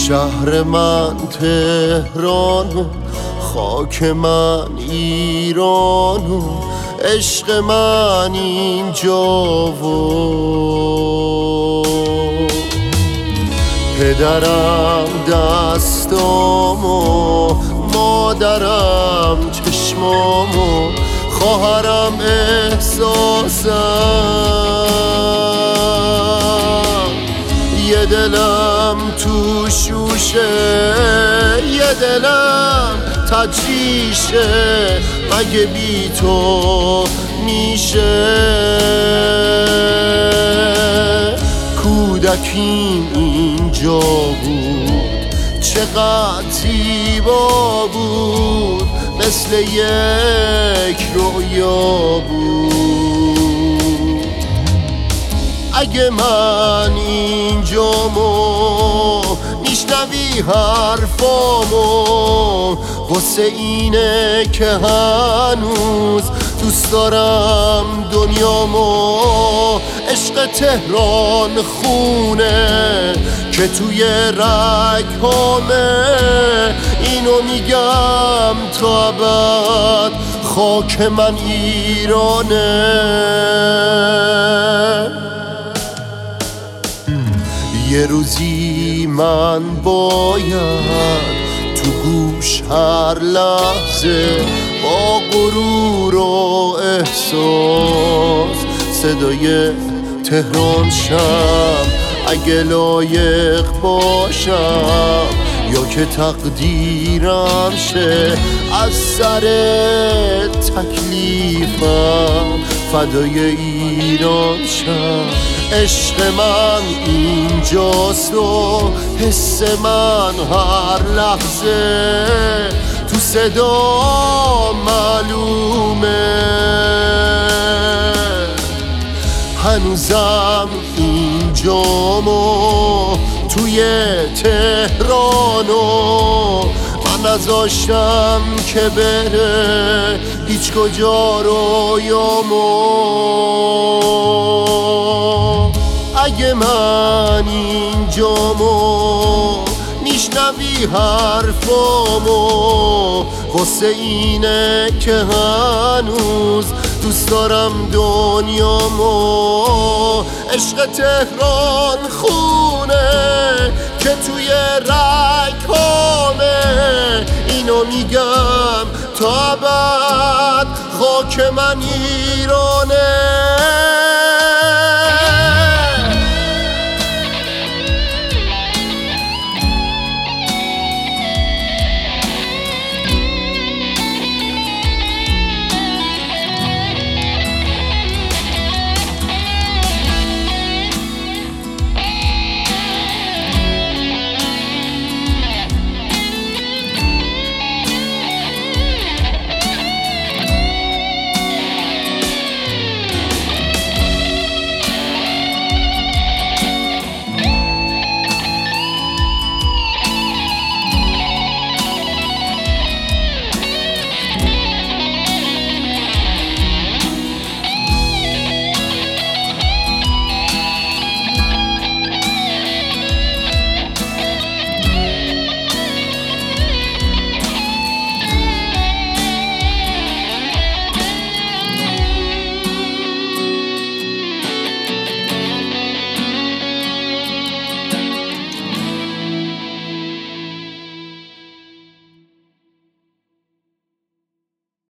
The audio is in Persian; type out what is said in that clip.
شهر من تهران و خاک من ایران و عشق من اینجا و پدرم دستام و مادرم چشمام و خواهرم احساسم، یه دلم تو شوشه یه دلم تجریشه، مگه بی تو میشه؟ کودکیم اینجا بود چقدر زیبا بود، مثل یک رویا بود. اگه من اینجامو میشنوی حرفامو، واسه اینه که هنوز دوست دارم دنیامو. عشق تهران خونه که توی رگ‌هامه، اینو میگم تا ابد خاک من ایرانه. یه روزی من باید تو گوش هر لحظه با غرور و احساس صدای تهران شم، اگه لایق باشم یا که تقدیرم شه از سر تکلیفم فدای ایران شم. عشق من اینجاست و حس من هر لحظه تو صدا معلومه. هنوزم اینجام و توی تهرانو من نذاشتم که بره هیچ کجا رویامو. اگه من اینجامو میشنوی حرفامو، واسه اینه که هنوز دوست دارم دنیامو. عشق تهران خونه که توی رگ‌هامه، اینو میگم تا ابد خاک من ایران.